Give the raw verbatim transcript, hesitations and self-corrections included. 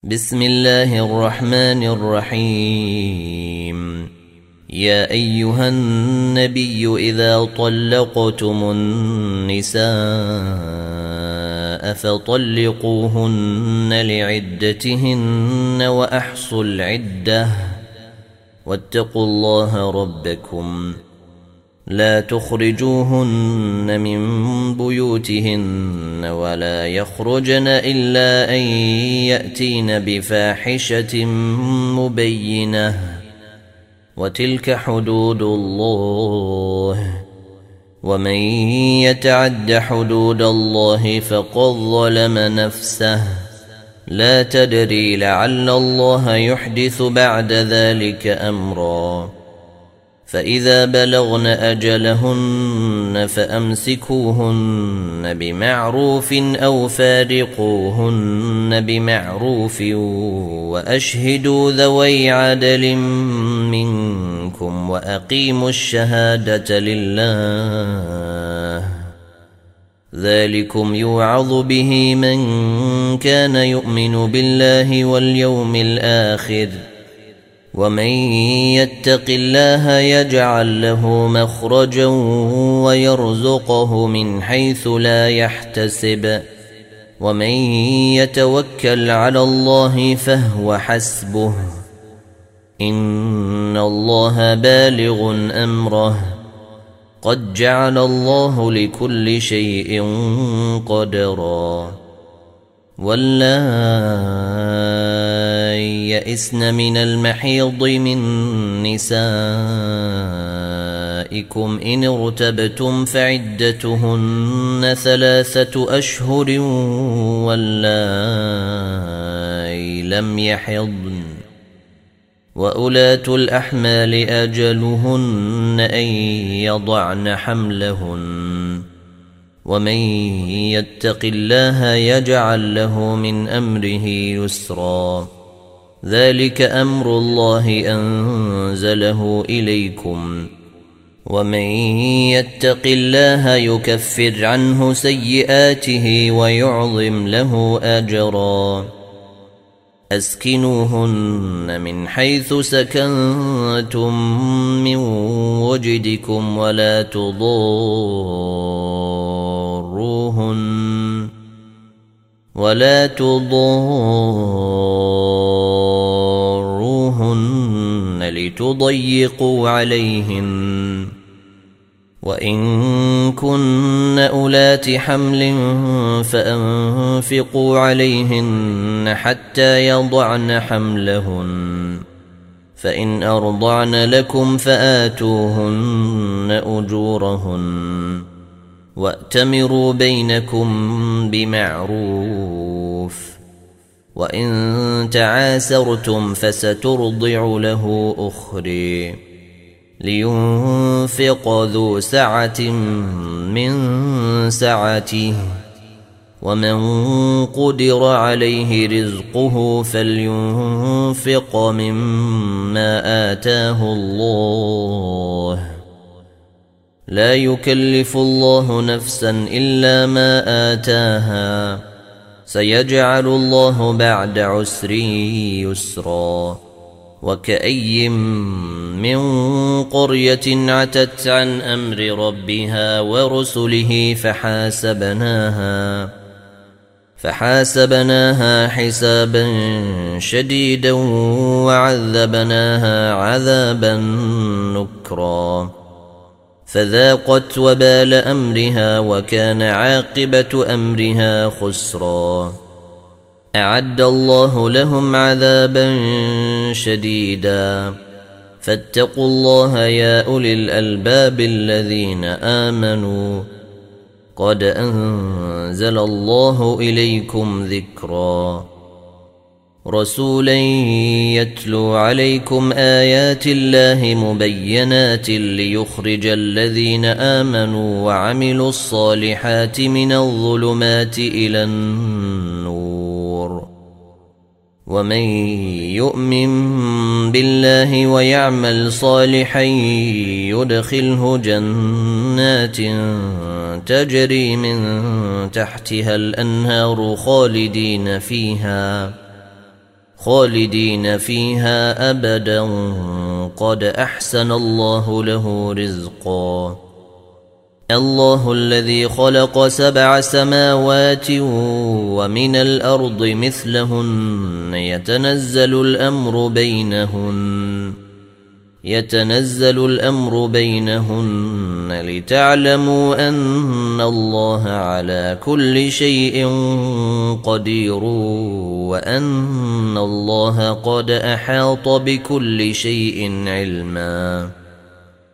بسم الله الرحمن الرحيم. يا أيها النبي إذا طلقتم النساء فطلقوهن لعدتهن وأحصوا العدة واتقوا الله ربكم لا تخرجوهن من بيوتهن ولا يخرجن إلا أن يأتين بفاحشة مبينة وتلك حدود الله ومن يتعد حدود الله فقد ظلم نفسه لا تدري لعل الله يحدث بعد ذلك أمرا. فإذا بلغن أجلهن فأمسكوهن بمعروف أو فارقوهن بمعروف وأشهدوا ذوي عدل منكم وأقيموا الشهادة لله ذلكم يوعظ به من كان يؤمن بالله واليوم الآخر ومن يتق الله يجعل له مخرجا ويرزقه من حيث لا يحتسب ومن يتوكل على الله فهو حسبه إن الله بالغ أمره قد جعل الله لكل شيء قدرا. واللائي يئسن من المحيض من نسائكم إن ارتبتم فعدتهن ثلاثة أشهر واللائي لم يحضن وأولاة الأحمال أجلهن أن يضعن حملهن ومن يتق الله يجعل له من أمره يسرا ذلك أمر الله أنزله إليكم ومن يتق الله يكفر عنه سيئاته ويعظم له أجرا. أسكنوهن من حيث سكنتم من وجدكم ولا تضاروهن ولا تضاروهن لتضيقوا عليهن وإن كن أولات حمل فأنفقوا عليهن حتى يضعن حملهن فإن أرضعن لكم فآتوهن أجورهن وأتمروا بينكم بمعروف وإن تعاسرتم فسترضع له أخرى لينفق ذو سعة من سعته ومن قدر عليه رزقه فلينفق مما آتاه الله لا يكلف الله نفسا إلا ما آتاها سيجعل الله بعد عسر يسرا. وكأي من قرية عتت عن أمر ربها ورسله فحاسبناها فحاسبناها حسابا شديدا وعذبناها عذابا نكرا فذاقت وبال أمرها وكان عاقبة أمرها خسرا. أعد الله لهم عذابا شديدا فاتقوا الله يا أولي الألباب الذين آمنوا قد أنزل الله إليكم ذكرا رسولا يتلو عليكم آيات الله مبينات ليخرج الذين آمنوا وعملوا الصالحات من الظلمات إلى النور ومن يؤمن بالله ويعمل صالحا يدخله جنات تجري من تحتها الأنهار خالدين فيها خالدين فيها أبدا قد أحسن الله له رزقا. الله الذي خلق سبع سماوات ومن الأرض مثلهن يتنزل الأمر بينهن يتنزل الأمر بينهن لتعلموا أن الله على كل شيء قدير وأن الله قد أحاط بكل شيء علما.